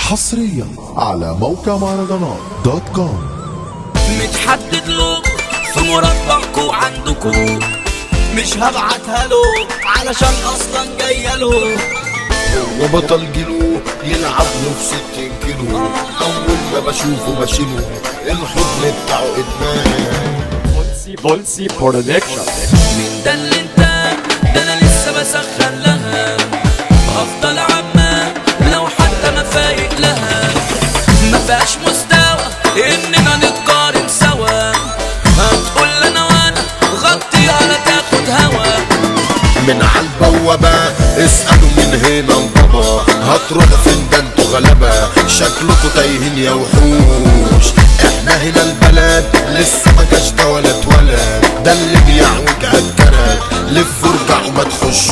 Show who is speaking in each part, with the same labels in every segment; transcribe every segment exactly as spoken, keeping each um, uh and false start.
Speaker 1: حصريا على موقع مهرجانات دوت كوم.
Speaker 2: متحدد له في مربعكو عندكو، مش هبعتها له علشان اصلا جايه له.
Speaker 3: وبطل جيلو يلعب له في ستين كيلو، اول ما بشوفه بشيله الحضن بتاعه ادمان.
Speaker 4: بولسي بولسي برودكشن.
Speaker 2: مين ده اللي انت ده انا لسه بسخن لها، افضل عمال لو حتى ما فايق لها. ما فيهاش مستوى اننا نتقارن سوا، هتقول انا وانا غطي على تاخد هوا.
Speaker 3: من عالبوابة اسألوا من هنا البابا، هتروح فين ده انتوا غلبة، شكلكوا تايهين يا وحوش. احنا هنا البلد لسه ما جاش ده ولا اتولد، ده اللي بيعوج هالكرد لف وارجع وما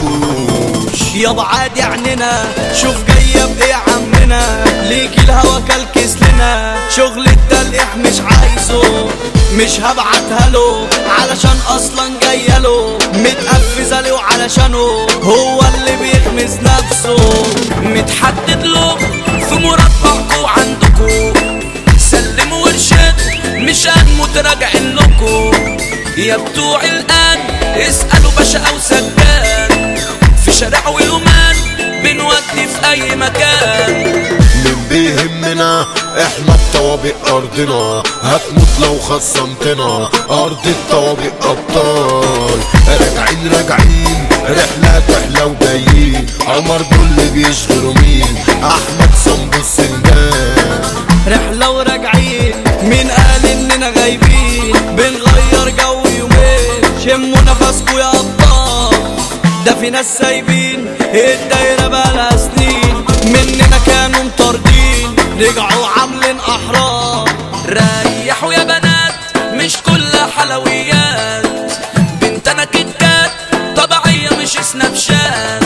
Speaker 3: تخشوش.
Speaker 2: يابا عادي عننا، شوف جايه بايه عمنا، ليكي الهوا كالكس لنا. شغل التلقيح مش عايزه، مش هبعتها له علشان اصلا جايه له. متقفزه له علشانه هو اللي بيغمز نفسه. متحدد له في مربعكو عندكو، سلموا وارشدوا مش هنموت راجعين لكو. يا بتوع الان اسألوا باشا او سجان، في شارع ويومان بنودي في اي مكان.
Speaker 3: من بيهمنا احنا الطوابق ارضنا، هتموت لو خصمتنا ارض الطوابق ابطال. راجعين راجعين رحلة تحلى وجايين، عمر دول اللي بيشغلوا مين، احمد صنبو السندان.
Speaker 2: رحلة وراجعين مين قال اننا غايبين، بنغير جو يومين شموا نفسكوا يا ابطال. ده في ناس سايبين الدايرة بقالها سنين، مننا كانوا مطاردين رجعوا عاملين احرار. ريحوا يا بنات مش كلها حلويات، بنتنا كتكات طبيعية مش سناب شات.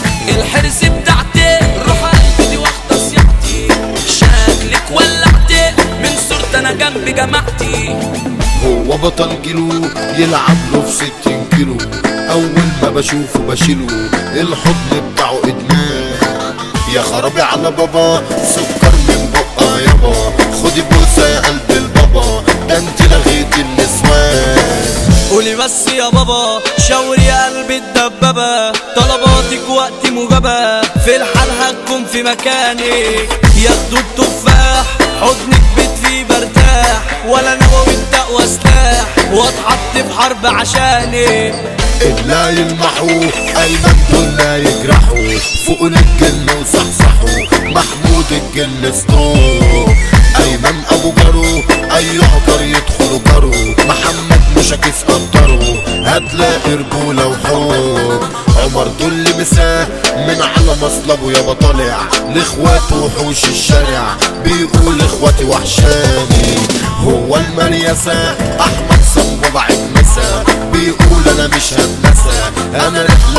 Speaker 2: الحرص بتاعتي روح قلبي دي واخدة صياحتي، شكلك ولعتي من صورة انا جنب جماعتي.
Speaker 3: هو بطل جيلو يلعب له في ستين كيلو، اول ما بشوفه بشيله الحضن بتاعه ادمان. يا خرابي على بابا سكر من بقى يابا، خدي بوسه يا قلب البابا، ده انت لغيت النسوان.
Speaker 2: قولي بس يا بابا شاوري يا قلبي الدبابة، طلباتك وقت مجابة، في الحال هتكون في مكانك. ياخدوا التفاح حضنك بيت فيه برتاح، ولا نووي التقوى سلاح واتحط في حرب عشانك.
Speaker 3: لا يلمحوا ايمن دول لا يجرحوا، فوق الجن وصحصحوا محمود الجن ستوب. ايمن ابو جرو اي عطر يدخلوا جرو، محمد مشاكس قدروا هتلاقي رجوله وحب. عمر دول مساه من على مصلبه يابا طالع لاخواته وحوش الشارع، بيقول اخواتي وحشاني. هو المريسة احمد صنبو بعد مسا، بيقول انا مش هتنسى، انا رحلة